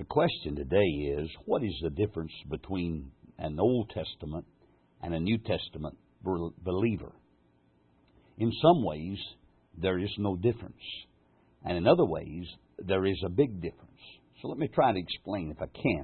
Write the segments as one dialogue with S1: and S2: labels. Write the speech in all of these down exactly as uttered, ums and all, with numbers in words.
S1: The question today is, what is the difference between an Old Testament and a New Testament believer? In some ways, there is no difference. And in other ways, there is a big difference. So let me try to explain if I can.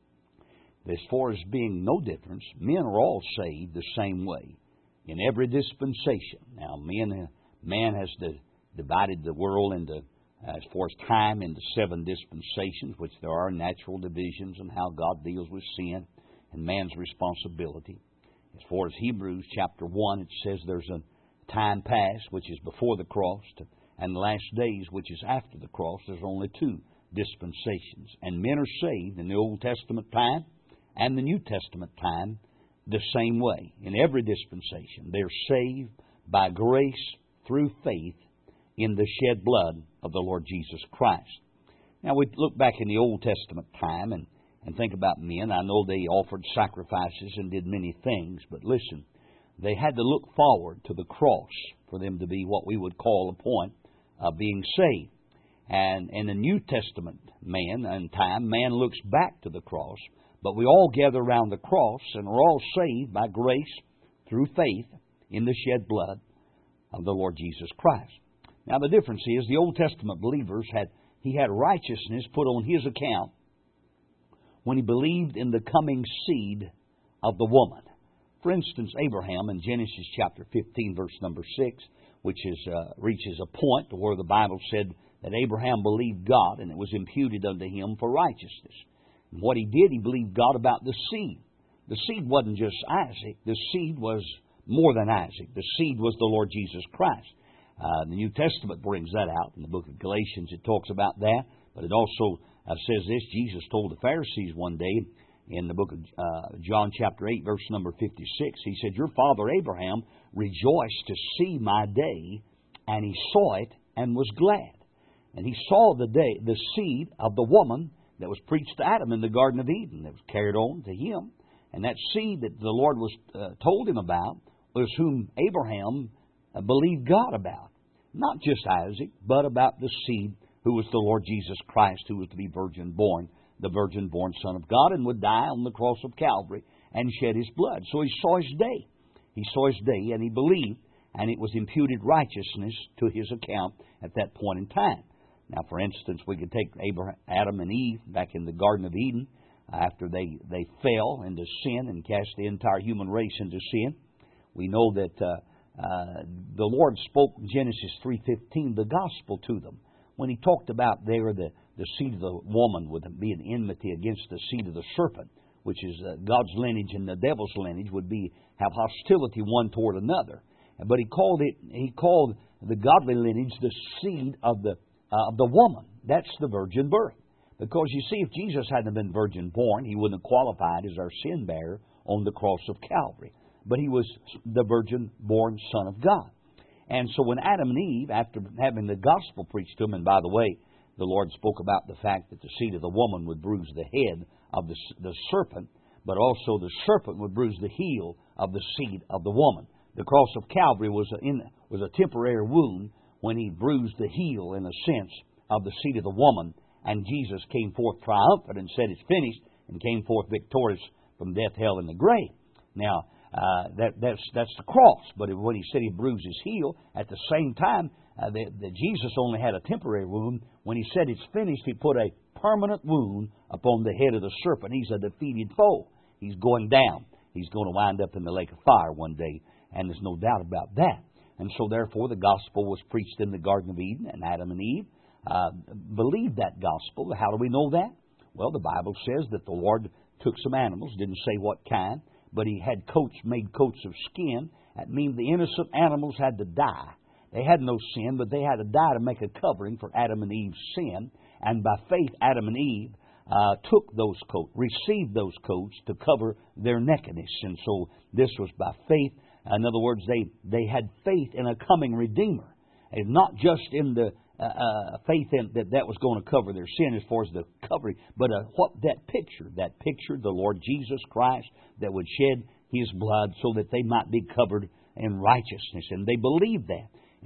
S1: As far as being no difference, men are all saved the same way in every dispensation. Now, men, man has the, divided the world into, as far as time, into seven dispensations, which there are natural divisions and how God deals with sin and man's responsibility. As far as Hebrews chapter one, it says there's a time past, which is before the cross, and the last days, which is after the cross. There's only two dispensations. And men are saved in the Old Testament time and the New Testament time the same way. In every dispensation, they're saved by grace through faith in the shed blood of the Lord Jesus Christ. Now, we look back in the Old Testament time and, and think about men. I know they offered sacrifices and did many things, but listen, they had to look forward to the cross for them to be what we would call a point of being saved. And in the New Testament man and time, man looks back to the cross, but we all gather around the cross and are all saved by grace through faith in the shed blood of the Lord Jesus Christ. Now, the difference is the Old Testament believers had, he had righteousness put on his account when he believed in the coming seed of the woman. For instance, Abraham in Genesis chapter fifteen, verse number six, which is, uh, reaches a point where the Bible said that Abraham believed God and it was imputed unto him for righteousness. And what he did, he believed God about the seed. The seed wasn't just Isaac. The seed was more than Isaac. The seed was the Lord Jesus Christ. Uh, the New Testament brings that out. In the book of Galatians, it talks about that. But it also uh, says this. Jesus told the Pharisees one day in the book of uh, John chapter eight, verse number fifty-six. He said, "Your father Abraham rejoiced to see my day, and he saw it and was glad." And he saw the day, the seed of the woman that was preached to Adam in the Garden of Eden, that was carried on to him. And that seed that the Lord was uh, told him about was whom Abraham uh, believed God about. Not just Isaac, but about the seed who was the Lord Jesus Christ, who was to be virgin born, the virgin born Son of God, and would die on the cross of Calvary and shed his blood. So he saw his day. He saw his day and he believed, and it was imputed righteousness to his account at that point in time. Now, for instance, we could take Abraham, Adam and Eve back in the Garden of Eden after they, they fell into sin and cast the entire human race into sin. We know that uh, uh, the Lord spoke in Genesis three fifteen the gospel to them when he talked about there the, the seed of the woman would be an enmity against the seed of the serpent, which is uh, God's lineage and the devil's lineage would be have hostility one toward another. But he called it he called the godly lineage the seed of the Uh, of the woman. That's the virgin birth. Because you see, if Jesus hadn't been virgin born, he wouldn't have qualified as our sin bearer on the cross of Calvary. But he was the virgin born Son of God. And so when Adam and Eve, after having the gospel preached to them, and by the way, the Lord spoke about the fact that the seed of the woman would bruise the head of the, the serpent, but also the serpent would bruise the heel of the seed of the woman. The cross of Calvary was a, in, was a temporary wound when he bruised the heel, in a sense, of the seed of the woman, and Jesus came forth triumphant and said, "It's finished," and came forth victorious from death, hell, and the grave. Now, uh, that, that's that's the cross. But when he said he bruised his heel, at the same time, uh, that, that Jesus only had a temporary wound. When he said it's finished, he put a permanent wound upon the head of the serpent. He's a defeated foe. He's going down. He's going to wind up in the lake of fire one day, and there's no doubt about that. And so, therefore, the gospel was preached in the Garden of Eden, and Adam and Eve uh, believed that gospel. How do we know that? Well, the Bible says that the Lord took some animals, didn't say what kind, but he had coats, made coats of skin. That means the innocent animals had to die. They had no sin, but they had to die to make a covering for Adam and Eve's sin. And by faith, Adam and Eve uh, took those coats, received those coats to cover their nakedness. And so this was by faith. In other words, they, they had faith in a coming Redeemer. And not just in the uh, uh, faith in that that was going to cover their sin as far as the covering, but uh, what that picture, that picture, the Lord Jesus Christ, that would shed his blood so that they might be covered in righteousness. And they believed that.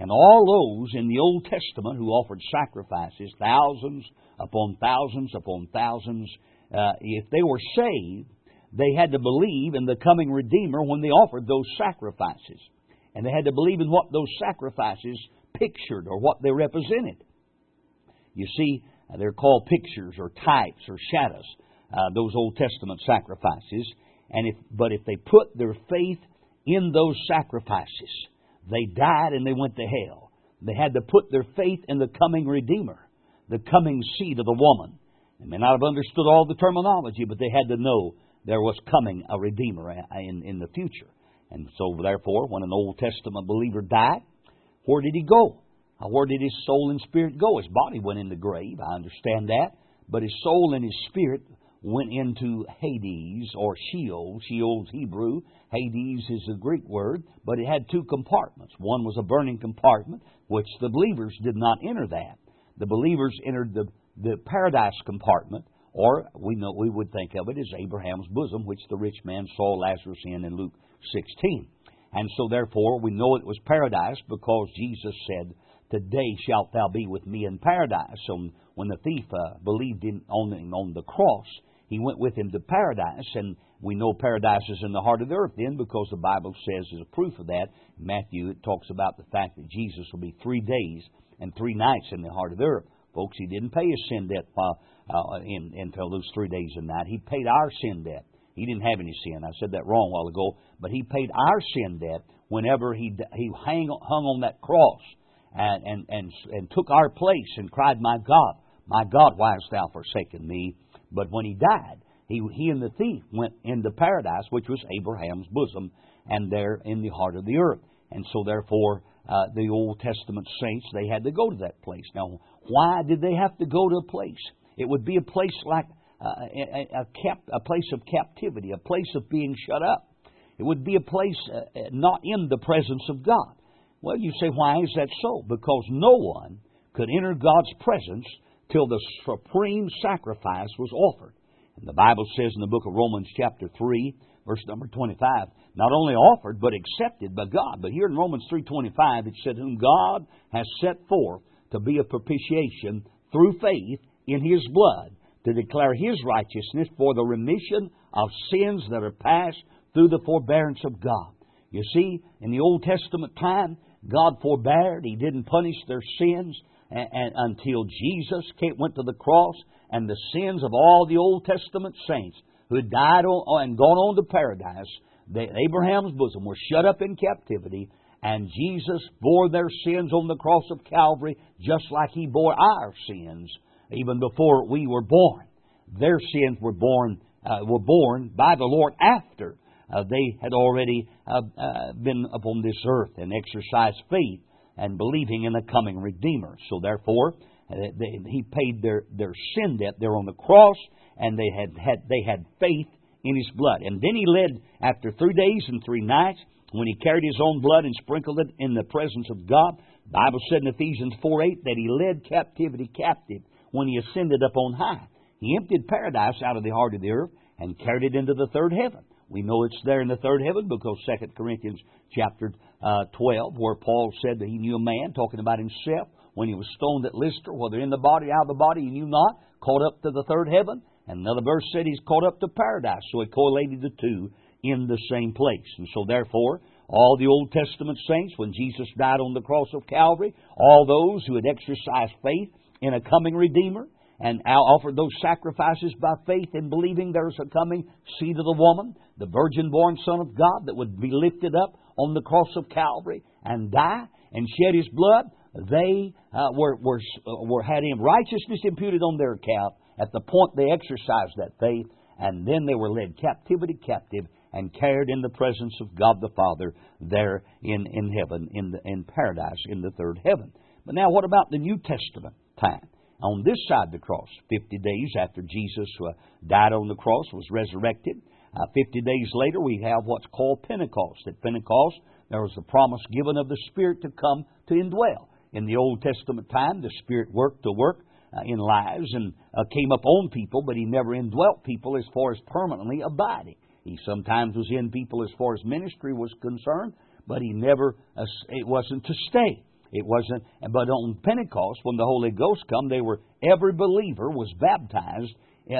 S1: And all those in the Old Testament who offered sacrifices, thousands upon thousands upon thousands, uh, if they were saved, they had to believe in the coming Redeemer when they offered those sacrifices. And they had to believe in what those sacrifices pictured or what they represented. You see, they're called pictures or types or shadows, uh, those Old Testament sacrifices. And if, but if they put their faith in those sacrifices, they died and they went to hell. They had to put their faith in the coming Redeemer, the coming seed of the woman. They may not have understood all the terminology, but they had to know there was coming a Redeemer in, in the future. And so, therefore, when an Old Testament believer died, where did he go? Where did his soul and spirit go? His body went in the grave, I understand that. But his soul and his spirit went into Hades or Sheol. Sheol's Hebrew. Hades is a Greek word. But it had two compartments. One was a burning compartment, which the believers did not enter that. The believers entered the, the paradise compartment, or we know we would think of it as Abraham's bosom, which the rich man saw Lazarus in in Luke sixteen. And so, therefore, we know it was paradise because Jesus said, "Today shalt thou be with me in paradise." So when the thief uh, believed in, on, on the cross, he went with him to paradise. And we know paradise is in the heart of the earth then, because the Bible says, as a proof of that, in Matthew, it talks about the fact that Jesus will be three days and three nights in the heart of the earth. Folks, He didn't pay His sin debt uh, uh, in, until those three days and night. He paid our sin debt. He didn't have any sin. I said that wrong a while ago. But He paid our sin debt whenever He he hang, hung on that cross and, and, and, and took our place and cried, "My God, my God, why hast thou forsaken me?" But when He died, he, he and the thief went into paradise, which was Abraham's bosom, and there in the heart of the earth. And so, therefore, uh, the Old Testament saints, they had to go to that place. Now, why did they have to go to a place? It would be a place like uh, a, a, cap, a place of captivity, a place of being shut up. It would be a place uh, not in the presence of God. Well, you say, why is that so? Because no one could enter God's presence till the supreme sacrifice was offered. And the Bible says in the book of Romans chapter three, verse number twenty-five, not only offered, but accepted by God. But here in Romans three twenty-five, it said, "Whom God has set forth to be a propitiation through faith in His blood, to declare His righteousness for the remission of sins that are past through the forbearance of God." You see, in the Old Testament time, God forbeared. He didn't punish their sins and, and, until Jesus came, went to the cross, and the sins of all the Old Testament saints who had died on, and gone on to paradise, they, Abraham's bosom, were shut up in captivity, and Jesus bore their sins on the cross of Calvary just like He bore our sins even before we were born. Their sins were born uh, were born by the Lord after uh, they had already uh, uh, been upon this earth and exercised faith and believing in a coming Redeemer. So therefore, uh, they, He paid their, their sin debt there on the cross, and they had, had they had faith in His blood. And then He led, after three days and three nights, when He carried His own blood and sprinkled it in the presence of God, the Bible said in Ephesians four eight that He led captivity captive when He ascended up on high. He emptied paradise out of the heart of the earth and carried it into the third heaven. We know it's there in the third heaven because Second Corinthians chapter uh, twelve, where Paul said that he knew a man, talking about himself, when he was stoned at Lystra, whether in the body or out of the body, he knew not, caught up to the third heaven. And another verse said he's caught up to paradise. So it correlated the two in the same place. And so therefore, all the Old Testament saints, when Jesus died on the cross of Calvary, all those who had exercised faith in a coming Redeemer and offered those sacrifices by faith in believing there was a coming seed of the woman, the virgin-born Son of God that would be lifted up on the cross of Calvary and die and shed His blood, they uh, were, were, were had Him righteousness imputed on their account at the point they exercised that faith, and then they were led captivity captive and carried in the presence of God the Father there in, in heaven, in, the, in paradise, in the third heaven. But now what about the New Testament time? On this side of the cross, fifty days after Jesus uh, died on the cross, was resurrected, uh, fifty days later we have what's called Pentecost. At Pentecost, there was the promise given of the Spirit to come to indwell. In the Old Testament time, the Spirit worked to work uh, in lives and uh, came upon people, but He never indwelt people as far as permanently abiding. He sometimes was in people as far as ministry was concerned, but He never, uh, it wasn't to stay. It wasn't, but on Pentecost, when the Holy Ghost come, they were, every believer was baptized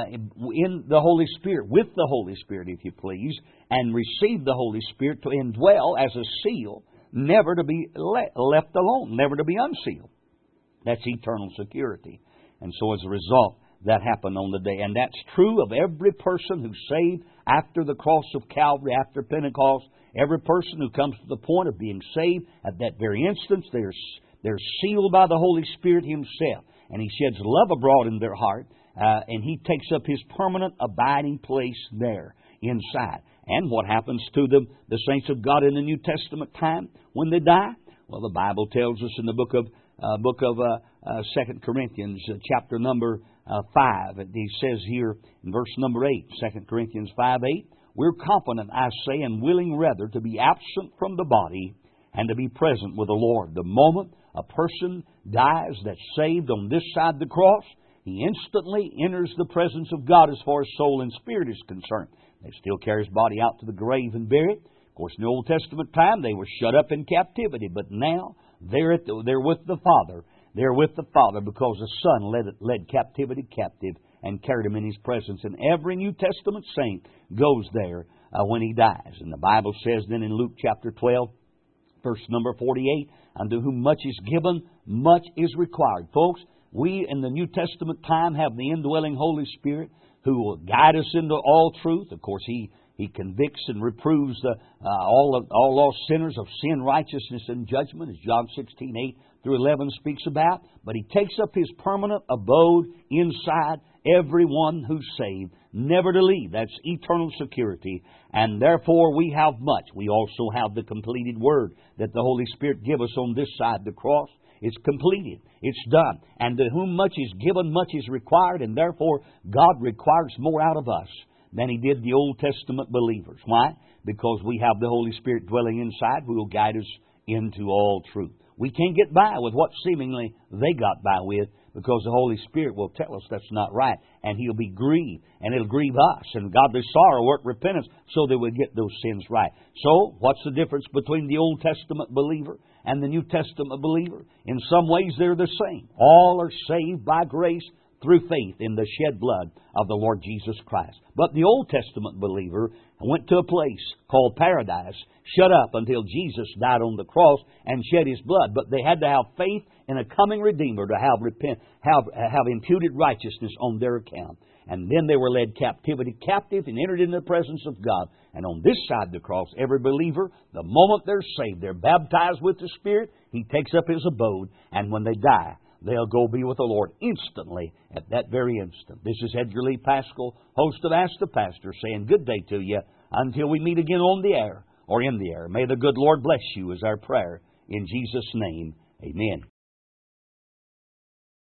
S1: in the Holy Spirit, with the Holy Spirit, if you please, and received the Holy Spirit to indwell as a seal, never to be le- left alone, never to be unsealed. That's eternal security. And so as a result, that happened on the day. And that's true of every person who's saved after the cross of Calvary, after Pentecost. Every person who comes to the point of being saved, at that very instance, they're, they're sealed by the Holy Spirit Himself. And He sheds love abroad in their heart, uh, and He takes up His permanent abiding place there inside. And what happens to them, the saints of God in the New Testament time when they die? Well, the Bible tells us in the book of uh, book of uh, uh, Second Corinthians, uh, chapter number uh, five. He says here in verse number eight, Second Corinthians five eight, we're confident, I say, and willing rather to be absent from the body and to be present with the Lord. The moment a person dies that's saved on this side of the cross, he instantly enters the presence of God as far as soul and spirit is concerned. They still carry his body out to the grave and bury it. Of course, in the Old Testament time, they were shut up in captivity, but now they're at the, they're with the Father. They're with the Father because the Son led, led captivity captive and carried him in His presence. And every New Testament saint goes there uh, when he dies. And the Bible says then in Luke chapter twelve, verse number forty-eight, unto whom much is given, much is required. Folks, we in the New Testament time have the indwelling Holy Spirit who will guide us into all truth. Of course, He He convicts and reproves the, uh, all of, all lost sinners of sin, righteousness, and judgment, as John sixteen eight through eleven speaks about. But He takes up His permanent abode inside everyone who's saved, never to leave. That's eternal security. And therefore we have much. We also have the completed Word that the Holy Spirit give us on this side of the cross. It's completed. It's done. And to whom much is given, much is required. And therefore God requires more out of us than He did the Old Testament believers. Why? Because we have the Holy Spirit dwelling inside who will guide us into all truth. We can't get by with what seemingly they got by with, because the Holy Spirit will tell us that's not right, and He'll be grieved, and it'll grieve us, and godly sorrow work repentance so that we get those sins right. So, what's the difference between the Old Testament believer and the New Testament believer? In some ways, they're the same. All are saved by grace through faith in the shed blood of the Lord Jesus Christ. But the Old Testament believer went to a place called paradise, shut up until Jesus died on the cross and shed His blood. But they had to have faith in a coming Redeemer to have repent, have, have imputed righteousness on their account. And then they were led captivity captive and entered into the presence of God. And on this side of the cross, every believer, the moment they're saved, they're baptized with the Spirit, He takes up His abode, and when they die, they'll go be with the Lord instantly at that very instant. This is Edgar Lee Pascal, host of Ask the Pastor, saying good day to you until we meet again on the air or in the air. May the good Lord bless you is our prayer. In Jesus' name, amen.